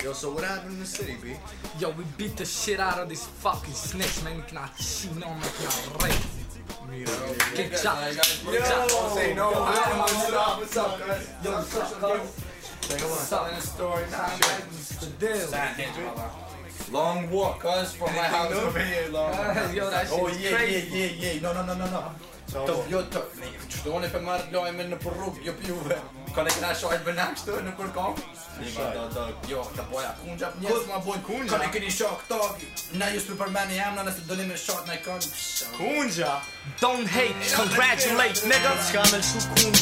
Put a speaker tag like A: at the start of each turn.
A: Yo, so what happened in the city, B?
B: Yo, we beat the shit out of these fucking snitch, man. Vi knallar Kina, man. Vi knallar rätt. Kick shot.
A: Yo, say no. What's up, guys?
B: Yo, what's up, cuz?
A: What's up? Telling a story now,
B: What's the deal?
A: Long walk, cuz, from my house over here. Long.
B: Yo, that shit is crazy.
A: Yeah. No. Nej, förstår ni för märkliga jag menar på rugg, jag piuve. Kan jag kunna köra ett benägstör nu på kom? Jag kan bara kunja på nyss man bor kunja. Kan jag kunna köra tag? Nej, just för man i ämnen så då limmer shot när kan.
C: Kunja.
B: Don't hate, congratulate, nigga.
C: Skamel så kunja.